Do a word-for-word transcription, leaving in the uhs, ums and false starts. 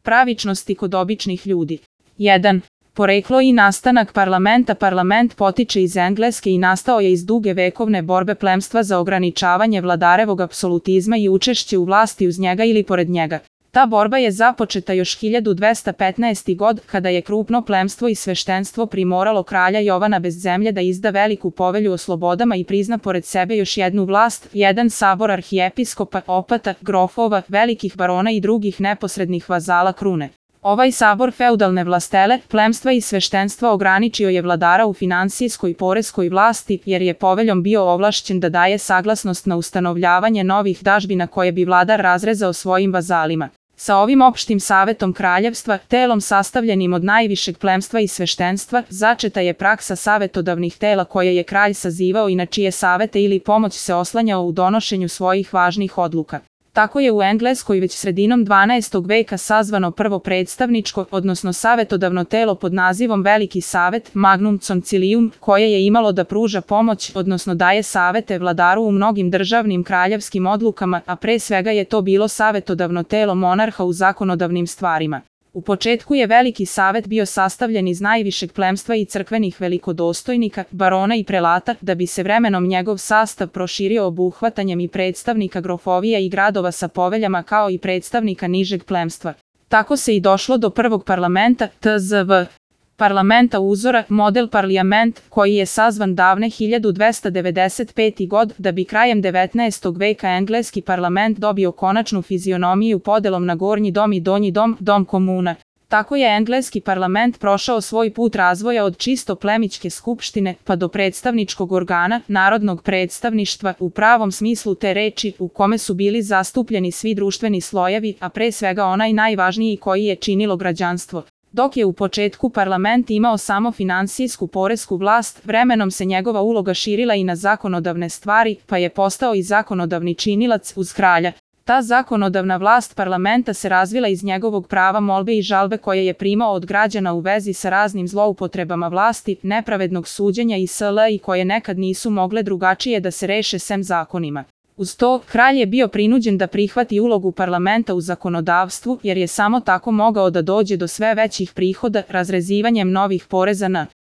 pravičnosti kod običnih ljudi. jedan. Poreklo i nastanak parlamenta. Parlament potiče iz Engleske i nastao je iz duge vekovne borbe plemstva za ograničavanje vladarevog apsolutizma i učešće u vlasti uz njega ili pored njega. Ta borba je započeta još hiljadu dvesta petnaeste. god, kada je krupno plemstvo i sveštenstvo primoralo kralja Jovana bez zemlje da izda veliku povelju o slobodama i prizna pored sebe još jednu vlast, jedan sabor arhijepiskopa, opata, grofova, velikih barona i drugih neposrednih vazala krune. Ovaj sabor feudalne vlastele, plemstva i sveštenstva ograničio je vladara u finansijskoj i poreskoj vlasti, jer je poveljom bio ovlašćen da daje saglasnost na ustanovljavanje novih dažbina koje bi vladar razrezao svojim vazalima. Sa ovim opštim savetom kraljevstva, telom sastavljenim od najvišeg plemstva i sveštenstva, začeta je praksa savetodavnih tela koje je kralj sazivao i na čije savete ili pomoć se oslanjao u donošenju svojih važnih odluka. Tako je u Engleskoj već sredinom dvanaestog veka sazvano prvo predstavničko, odnosno savetodavno telo pod nazivom Veliki savet, Magnum Concilium, koje je imalo da pruža pomoć, odnosno daje savete vladaru u mnogim državnim kraljevskim odlukama, a pre svega je to bilo savetodavno telo monarha u zakonodavnim stvarima. U početku je Veliki savet bio sastavljen iz najvišeg plemstva i crkvenih velikodostojnika, barona i prelata, da bi se vremenom njegov sastav proširio obuhvatanjem i predstavnika grofovija i gradova sa poveljama kao i predstavnika nižeg plemstva. Tako se i došlo do prvog parlamenta, T Z V. Parlamenta uzora, model parlijament, koji je sazvan davne hiljadu dvesta devedeset pete. god, da bi krajem devetnaestog veka engleski parlament dobio konačnu fizionomiju podelom na gornji dom i donji dom, dom komuna. Tako je engleski parlament prošao svoj put razvoja od čisto plemićke skupštine pa do predstavničkog organa, narodnog predstavništva u pravom smislu te reči, u kome su bili zastupljeni svi društveni slojevi, a pre svega onaj najvažniji koji je činilo građanstvo. Dok je u početku parlament imao samo finansijsku poresku vlast, vremenom se njegova uloga širila i na zakonodavne stvari, pa je postao i zakonodavni činilac uz kralja. Ta zakonodavna vlast parlamenta se razvila iz njegovog prava molbe i žalbe koje je primao od građana u vezi sa raznim zloupotrebama vlasti, nepravednog suđenja i sl. I koje nekad nisu mogle drugačije da se reše sem zakonima. Uz to, kralj je bio prinuđen da prihvati ulogu parlamenta u zakonodavstvu, jer je samo tako mogao da dođe do sve većih prihoda razrezivanjem novih poreza na